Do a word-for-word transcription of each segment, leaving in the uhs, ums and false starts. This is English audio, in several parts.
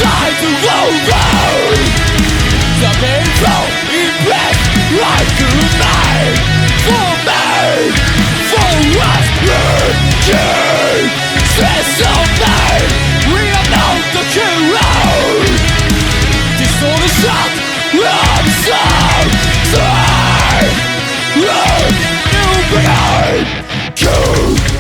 time to over the painful impress like good night for me, for us lurking. Stress of night, we are not the heroes. Disorder shot, I'm so tired. Run, you behind, you.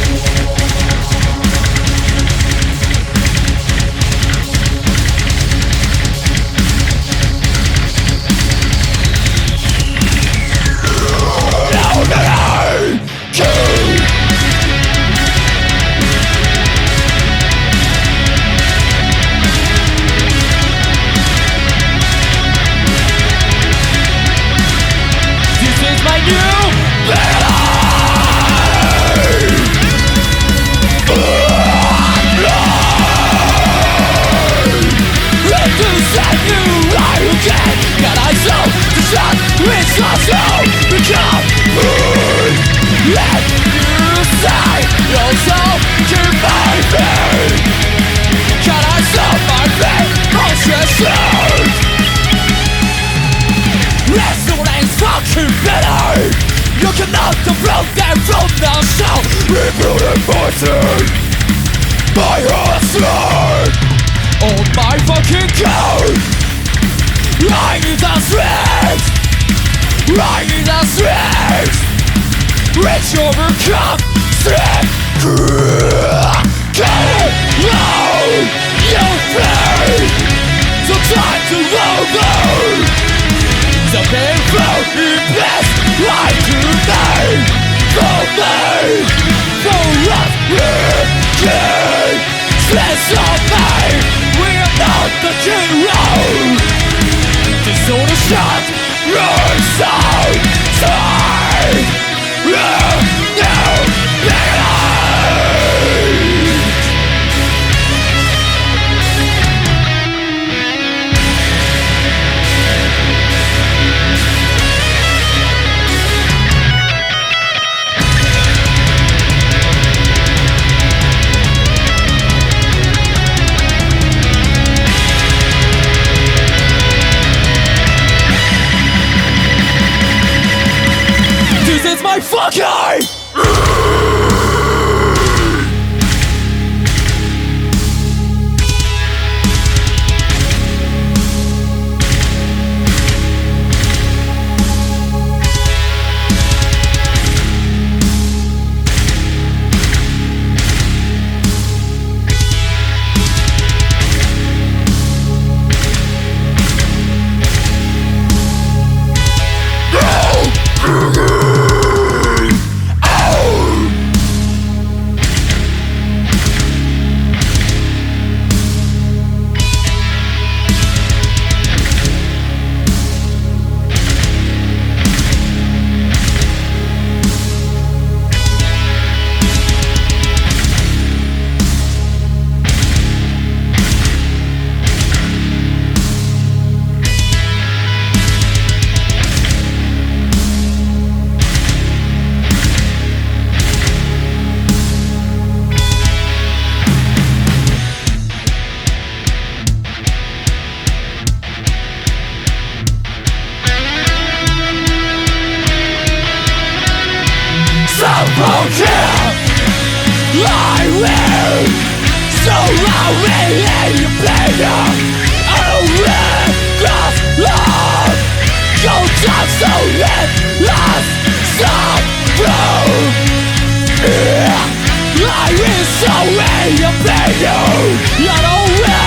It's also become food. Let you say yourself to my pain. Can I solve my pain? Consciousness. Resonance fucking better. You cannot approach them from the soul. Rebuilding voices. My heart's on my fucking code. I need the strength. I need the strength. Reach overcome strength. Get it low. You play. So time to over the painful best like today. For me, for us, we're stress of me. We are not the heroes. Disorder shot, run so tight. Run now, better. My fucking I will, so I will let you play. I will cross love. Go down so let us stop, bro. I will so let you play. I don't will.